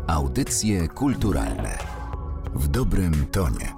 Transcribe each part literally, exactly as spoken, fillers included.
Audycje kulturalne w dobrym tonie.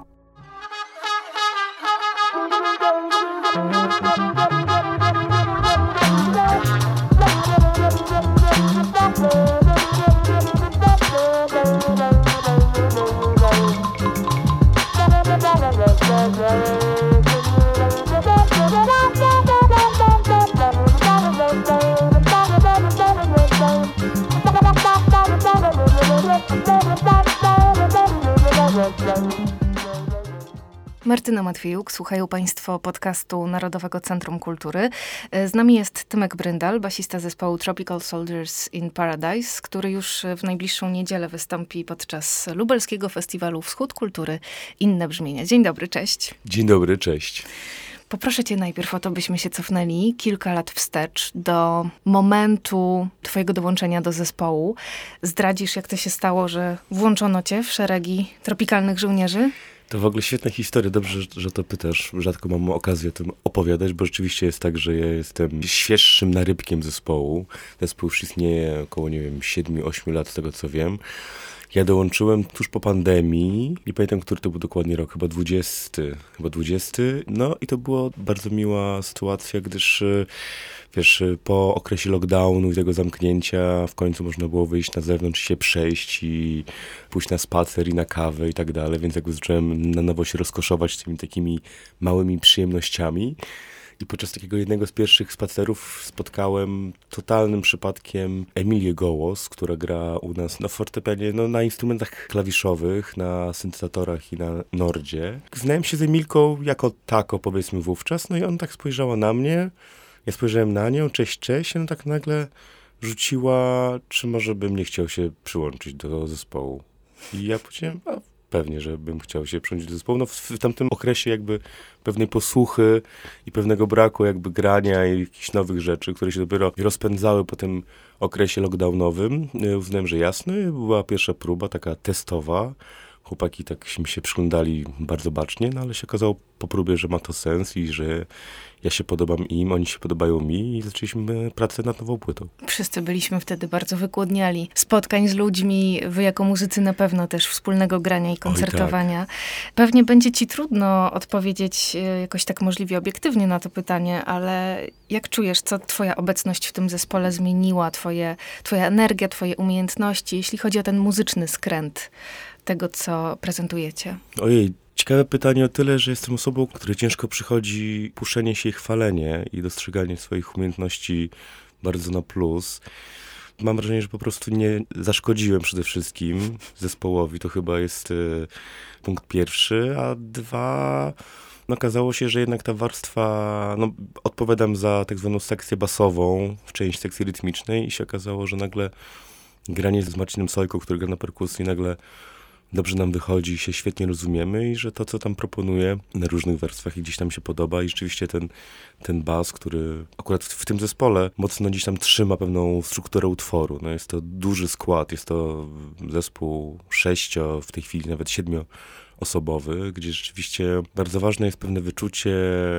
Martyna Matwiejuk, słuchają Państwo podcastu Narodowego Centrum Kultury. Z nami jest Tymek Bryndal, basista zespołu Tropical Soldiers in Paradise, który już w najbliższą niedzielę wystąpi podczas lubelskiego festiwalu Wschód Kultury Inne Brzmienia. Dzień dobry, cześć. Dzień dobry, cześć. Poproszę cię najpierw o to, byśmy się cofnęli kilka lat wstecz do momentu twojego dołączenia do zespołu. Zdradzisz, jak to się stało, że włączono cię w szeregi tropikalnych żołnierzy? To w ogóle świetna historia. Dobrze, że to pytasz. Rzadko mam okazję o tym opowiadać, bo rzeczywiście jest tak, że ja jestem świeższym narybkiem zespołu. Zespół już istnieje około, nie wiem, siedmiu ośmiu lat z tego, co wiem. Ja dołączyłem tuż po pandemii. Nie pamiętam, który to był dokładnie rok. Chyba dwudziesty. Chyba dwudziesty. No i to była bardzo miła sytuacja, gdyż wiesz, po okresie lockdownu i tego zamknięcia w końcu można było wyjść na zewnątrz, się przejść i pójść na spacer i na kawę i tak dalej, więc jakby zacząłem na nowo się rozkoszować tymi takimi małymi przyjemnościami. I podczas takiego jednego z pierwszych spacerów spotkałem totalnym przypadkiem Emilię Gołos, która gra u nas na fortepianie, no, na instrumentach klawiszowych, na syntezatorach i na nordzie. Znałem się z Emilką jako tako, powiedzmy wówczas, no i on tak spojrzała na mnie, ja spojrzałem na nią, cześć, cześć, i on tak nagle rzuciła, czy może bym nie chciał się przyłączyć do zespołu. I ja powiedziałem, a pewnie, że bym chciał się przyłączyć do zespołu. No w, w tamtym okresie jakby pewnej posłuchy i pewnego braku jakby grania i jakichś nowych rzeczy, które się dopiero rozpędzały po tym okresie lockdownowym. Uznałem, że jasne, była pierwsza próba taka testowa. Chłopaki tak mi się przyglądali bardzo bacznie, no ale się okazało po próbie, że ma to sens i że ja się podobam im, oni się podobają mi i zaczęliśmy pracę nad nową płytą. Wszyscy byliśmy wtedy bardzo wygłodniali spotkań z ludźmi, wy jako muzycy na pewno też wspólnego grania i koncertowania. Tak. Pewnie będzie ci trudno odpowiedzieć jakoś tak możliwie obiektywnie na to pytanie, ale jak czujesz, co twoja obecność w tym zespole zmieniła, twoje, twoja energia, twoje umiejętności, jeśli chodzi o ten muzyczny skręt tego, co prezentujecie? Ojej, ciekawe pytanie o tyle, że jestem osobą, której ciężko przychodzi puszczenie się i chwalenie i dostrzeganie swoich umiejętności bardzo na plus. Mam wrażenie, że po prostu nie zaszkodziłem przede wszystkim zespołowi. To chyba jest y, punkt pierwszy, a dwa... No, okazało się, że jednak ta warstwa, no, odpowiadam za tak zwaną sekcję basową, w części sekcji rytmicznej i się okazało, że nagle granie z Marcinem Sojką, który gra na perkusji, nagle dobrze nam wychodzi, się świetnie rozumiemy i że to, co tam proponuję na różnych warstwach i gdzieś tam się podoba i rzeczywiście ten, ten bas, który akurat w, w tym zespole mocno gdzieś tam trzyma pewną strukturę utworu. No jest to duży skład, jest to zespół sześcio, w tej chwili nawet siedmiu osobowy, gdzie rzeczywiście bardzo ważne jest pewne wyczucie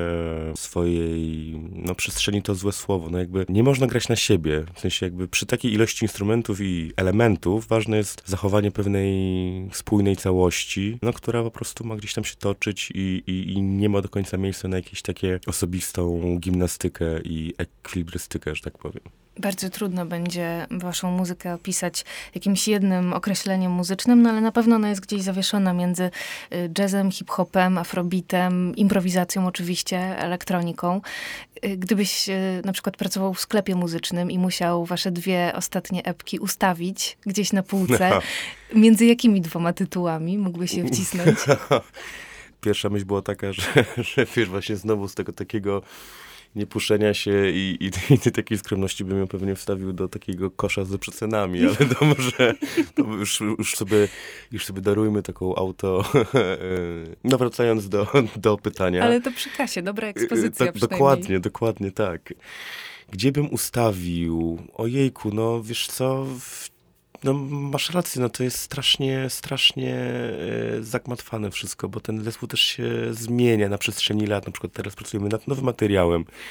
swojej, no, przestrzeni to złe słowo, no jakby nie można grać na siebie, w sensie jakby przy takiej ilości instrumentów i elementów ważne jest zachowanie pewnej spójnej całości, no, która po prostu ma gdzieś tam się toczyć i, i, i nie ma do końca miejsca na jakieś takie osobistą gimnastykę i ekwilibrystykę, że tak powiem. Bardzo trudno będzie waszą muzykę opisać jakimś jednym określeniem muzycznym, no ale na pewno ona jest gdzieś zawieszona między jazzem, hip-hopem, afrobeatem, improwizacją oczywiście, elektroniką. Gdybyś na przykład pracował w sklepie muzycznym i musiał wasze dwie ostatnie epki ustawić gdzieś na półce, no. Między jakimi dwoma tytułami mógłbyś się wcisnąć? Pierwsza myśl była taka, że, że wiesz, właśnie znowu z tego takiego niepuszczenia się i, i, i takiej skromności bym ją pewnie wstawił do takiego kosza z przecenami, ale to może to już, już, sobie, już sobie darujmy taką auto, no wracając do, do pytania. Ale to przy kasie, dobra ekspozycja tak, dokładnie, dokładnie tak. Gdzie bym ustawił? Ojejku, no wiesz co, w No masz rację, no to jest strasznie, strasznie e, zagmatwane wszystko, bo ten zespół też się zmienia na przestrzeni lat. Na przykład teraz pracujemy nad nowym materiałem,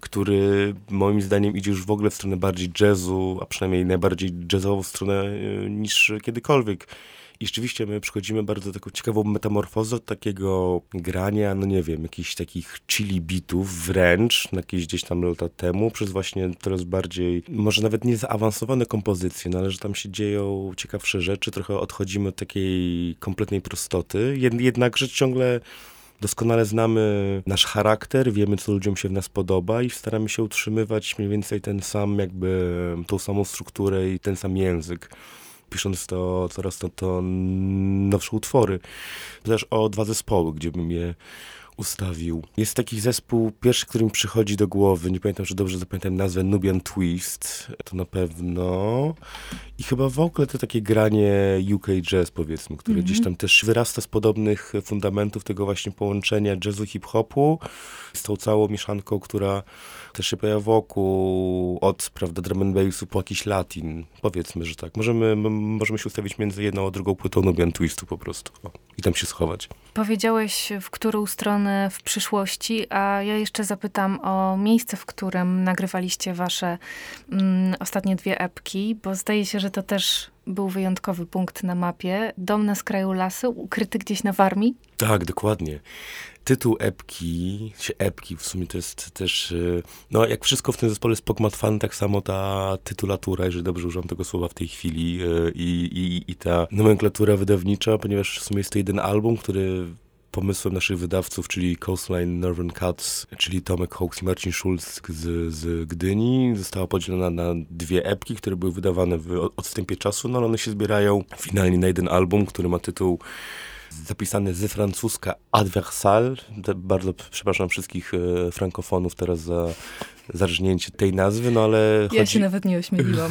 który moim zdaniem idzie już w ogóle w stronę bardziej jazzu, a przynajmniej najbardziej jazzową stronę niż kiedykolwiek. I rzeczywiście my przechodzimy bardzo taką ciekawą metamorfozę od takiego grania, no nie wiem, jakichś takich chili beatów wręcz, jakieś gdzieś tam lata temu, przez właśnie coraz bardziej, może nawet nie zaawansowane kompozycje, no ale że tam się dzieją ciekawsze rzeczy, trochę odchodzimy od takiej kompletnej prostoty, jednakże ciągle doskonale znamy nasz charakter, wiemy, co ludziom się w nas podoba i staramy się utrzymywać mniej więcej ten sam, jakby tą samą strukturę i ten sam język, pisząc to coraz to, to nowsze utwory. Też o dwa zespoły, gdzie bym je ustawił. Jest taki zespół, pierwszy, który mi przychodzi do głowy, nie pamiętam, że dobrze zapamiętam nazwę, Nubian Twist, to na pewno. I chyba w ogóle to takie granie U K jazz, powiedzmy, które mm-hmm. gdzieś tam też wyrasta z podobnych fundamentów tego właśnie połączenia jazzu, hip-hopu z tą całą mieszanką, która też się pojawia wokół, od, prawda, drum and bassu po jakiś latin, powiedzmy, że tak. Możemy, m- możemy się ustawić między jedną a drugą płytą Nubian Twistu po prostu o, i tam się schować. Powiedziałeś, w którą stronę w przyszłości, a ja jeszcze zapytam o miejsce, w którym nagrywaliście wasze mm, ostatnie dwie epki, bo zdaje się, że to też był wyjątkowy punkt na mapie. Dom na skraju lasu, ukryty gdzieś na Warmii? Tak, dokładnie. Tytuł epki, czy epki w sumie to jest też, no jak wszystko w tym zespole jest Pogmat Fan, tak samo ta tytulatura, jeżeli dobrze używam tego słowa w tej chwili, i, i, i ta nomenklatura wydawnicza, ponieważ w sumie jest to jeden album, który pomysłem naszych wydawców, czyli Coastline Northern Cuts, czyli Tomek Hawks i Marcin Schulz z, z Gdyni, została podzielona na dwie epki, które były wydawane w odstępie czasu, no ale one się zbierają finalnie na jeden album, który ma tytuł zapisany ze francuska Adversal. Bardzo przepraszam wszystkich e, frankofonów teraz za zarżnięcie tej nazwy, no ale... Ja chodzi... się nawet nie ośmieliłam.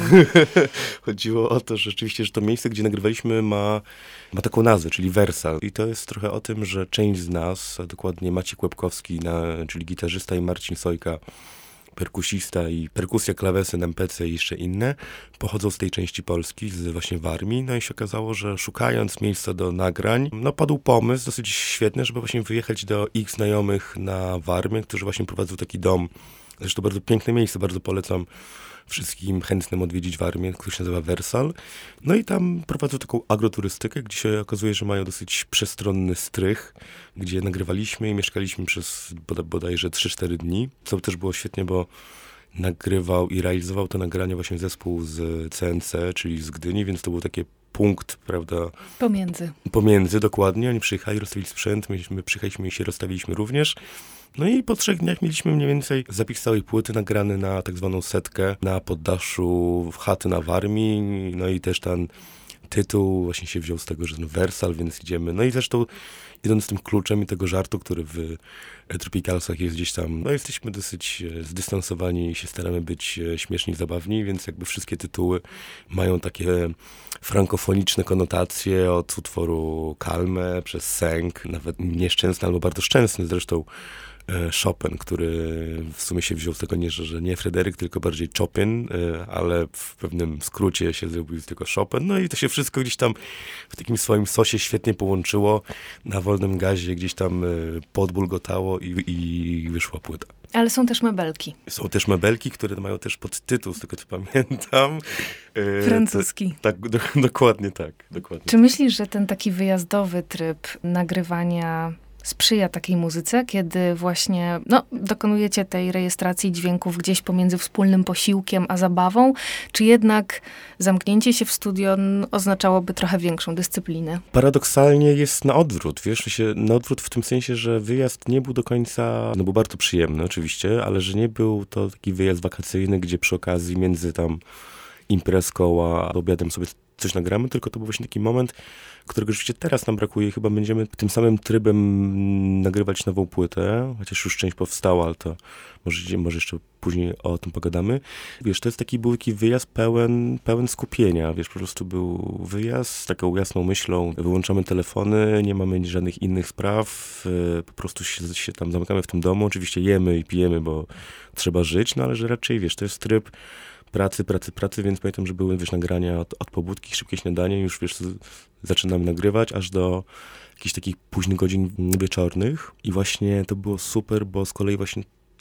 Chodziło o to, że rzeczywiście, że to miejsce, gdzie nagrywaliśmy, ma, ma taką nazwę, czyli Versal. I to jest trochę o tym, że część z nas, a dokładnie Maciek Łebkowski, na, czyli gitarzysta, i Marcin Sojka, perkusista, i perkusja, klawesy, em pe ce i jeszcze inne, pochodzą z tej części Polski, z właśnie Warmii. No i się okazało, że szukając miejsca do nagrań, no padł pomysł dosyć świetny, żeby właśnie wyjechać do ich znajomych na Warmię, którzy właśnie prowadzą taki dom. Zresztą bardzo piękne miejsce, bardzo polecam wszystkim chętnym odwiedzić Warmię, który się nazywa Versal. No i tam prowadzą taką agroturystykę, gdzie się okazuje, że mają dosyć przestronny strych, gdzie nagrywaliśmy i mieszkaliśmy przez bod- bodajże trzy cztery dni. Co też było świetnie, bo nagrywał i realizował to nagranie właśnie zespół z ce en ce, czyli z Gdyni, więc to był taki punkt, prawda? Pomiędzy. Pomiędzy, dokładnie. Oni przyjechali, rozstawili sprzęt, my, my przyjechaliśmy i się rozstawiliśmy również. No i po trzech dniach mieliśmy mniej więcej zapis całej płyty nagrany na tak zwaną setkę na poddaszu chaty na Warmii. No i też ten tytuł właśnie się wziął z tego, że ten Versal, więc idziemy. No i zresztą idąc z tym kluczem i tego żartu, który w Tropicalsach jest gdzieś tam, no jesteśmy dosyć zdystansowani i się staramy być śmieszni i zabawni, więc jakby wszystkie tytuły mają takie frankofoniczne konotacje, od utworu Kalmę przez Sęk, nawet nieszczęsny albo bardzo szczęsny zresztą Chopin, który w sumie się wziął z tego nie, że nie Fryderyk, tylko bardziej Chopin, ale w pewnym skrócie się zrobił tylko Chopin. No i to się wszystko gdzieś tam w takim swoim sosie świetnie połączyło, na wolnym gazie gdzieś tam podbulgotało i, i wyszła płyta. Ale są też mebelki. Są też mebelki, które mają też podtytuł, z tego co pamiętam. Francuski. Tak, do, dokładnie tak. Dokładnie. Czy myślisz, że ten taki wyjazdowy tryb nagrywania sprzyja takiej muzyce, kiedy właśnie no, dokonujecie tej rejestracji dźwięków gdzieś pomiędzy wspólnym posiłkiem a zabawą, czy jednak zamknięcie się w studio oznaczałoby trochę większą dyscyplinę? Paradoksalnie jest na odwrót, wiesz, się na odwrót w tym sensie, że wyjazd nie był do końca, no był bardzo przyjemny oczywiście, ale że nie był to taki wyjazd wakacyjny, gdzie przy okazji między tam imprezką a obiadem sobie coś nagramy, tylko to był właśnie taki moment, którego rzeczywiście teraz nam brakuje i chyba będziemy tym samym trybem nagrywać nową płytę, chociaż już część powstała, ale to może, może jeszcze później o tym pogadamy. Wiesz, to jest taki był taki wyjazd pełen, pełen skupienia, wiesz, po prostu był wyjazd z taką jasną myślą, wyłączamy telefony, nie mamy żadnych innych spraw, po prostu się, się tam zamykamy w tym domu, oczywiście jemy i pijemy, bo trzeba żyć, no ale że raczej, wiesz, to jest tryb pracy, pracy, pracy, więc pamiętam, że były, wiesz, nagrania od, od pobudki, szybkie śniadanie, już, wiesz, zaczynamy nagrywać, aż do jakichś takich późnych godzin wieczornych i właśnie to było super, bo z kolei właśnie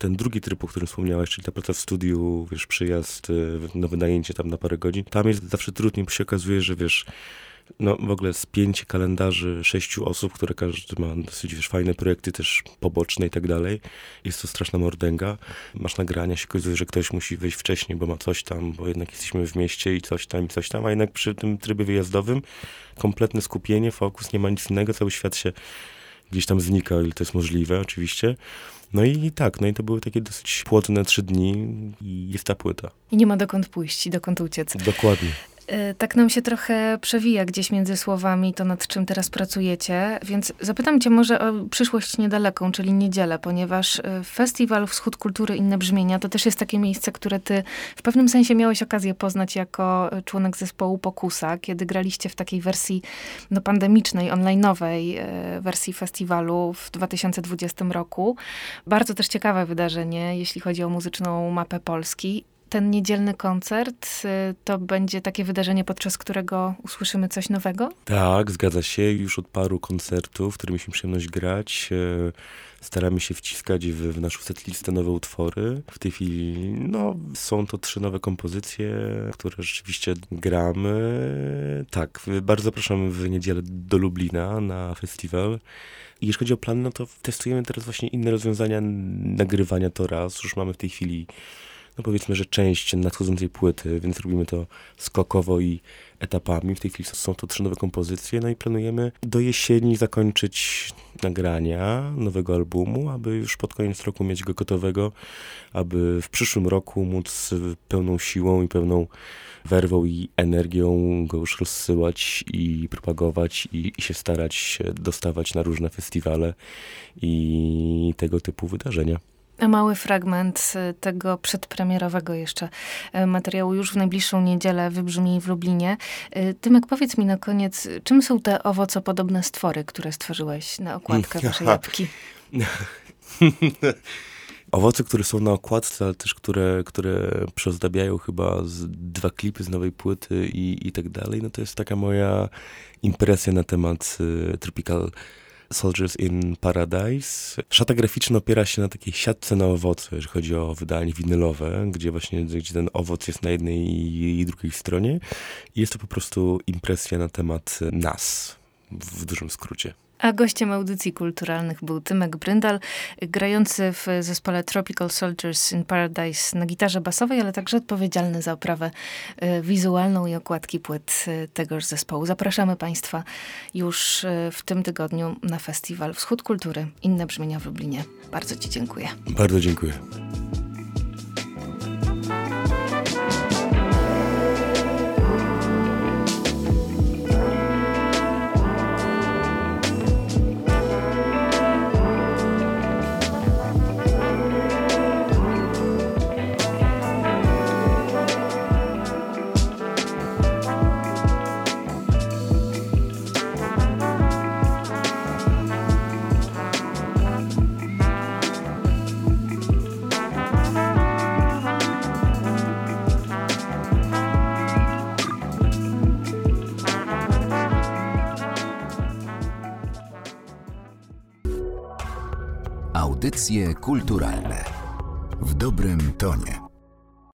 ten drugi tryb, o którym wspomniałaś, czyli ta praca w studiu, wiesz, przyjazd, no wynajęcie tam na parę godzin, tam jest zawsze trudniej, bo się okazuje, że wiesz, no w ogóle spięcie kalendarzy sześciu osób, które każdy ma dosyć, wiesz, fajne projekty też poboczne i tak dalej. Jest to straszna mordęga. Masz nagrania, się okazuje, że ktoś musi wyjść wcześniej, bo ma coś tam, bo jednak jesteśmy w mieście i coś tam, i coś tam, a jednak przy tym trybie wyjazdowym kompletne skupienie, fokus, nie ma nic innego, cały świat się gdzieś tam znika, o ile to jest możliwe oczywiście. No i tak, no i to były takie dosyć płodne trzy dni i jest ta płyta. I nie ma dokąd pójść i dokąd uciec. Dokładnie. Tak nam się trochę przewija gdzieś między słowami to, nad czym teraz pracujecie, więc zapytam cię może o przyszłość niedaleką, czyli niedzielę, ponieważ Festiwal Wschód Kultury Inne Brzmienia to też jest takie miejsce, które ty w pewnym sensie miałeś okazję poznać jako członek zespołu Pokusa, kiedy graliście w takiej wersji no, pandemicznej, online'owej wersji festiwalu w dwa tysiące dwudziestym roku. Bardzo też ciekawe wydarzenie, jeśli chodzi o muzyczną mapę Polski. Ten niedzielny koncert to będzie takie wydarzenie, podczas którego usłyszymy coś nowego? Tak, zgadza się. Już od paru koncertów, w których mieliśmy przyjemność grać. Staramy się wciskać w, w naszą setlistę nowe utwory. W tej chwili, no, są to trzy nowe kompozycje, które rzeczywiście gramy. Tak, bardzo zapraszamy w niedzielę do Lublina na festiwal. I jeśli chodzi o plan, no to testujemy teraz właśnie inne rozwiązania nagrywania to raz. Już mamy w tej chwili, no powiedzmy, że część nadchodzącej płyty, więc robimy to skokowo i etapami. W tej chwili są to trzy nowe kompozycje, no i planujemy do jesieni zakończyć nagrania nowego albumu, aby już pod koniec roku mieć go gotowego, aby w przyszłym roku móc pełną siłą i pełną werwą i energią go już rozsyłać i propagować i, i się starać dostawać na różne festiwale i tego typu wydarzenia. A mały fragment tego przedpremierowego jeszcze materiału już w najbliższą niedzielę wybrzmi w Lublinie. Tymek, powiedz mi na koniec, czym są te owocopodobne stwory, które stworzyłeś na okładkę waszej epki? Owoce, które są na okładce, ale też które, które przyozdabiają chyba z dwa klipy z nowej płyty i, i tak dalej, no to jest taka moja impresja na temat y, Tropical Soldiers in Paradise. Szata graficzna opiera się na takiej siatce na owoce, jeżeli chodzi o wydanie winylowe, gdzie właśnie gdzie ten owoc jest na jednej i, i drugiej stronie. I jest to po prostu impresja na temat nas, w dużym skrócie. A gościem audycji kulturalnych był Tymek Bryndal, grający w zespole Tropical Soldiers in Paradise na gitarze basowej, ale także odpowiedzialny za oprawę wizualną i okładki płyt tegoż zespołu. Zapraszamy Państwa już w tym tygodniu na festiwal Wschód Kultury Inne Brzmienia w Lublinie. Bardzo Ci dziękuję. Bardzo dziękuję. Audycje kulturalne w dobrym tonie.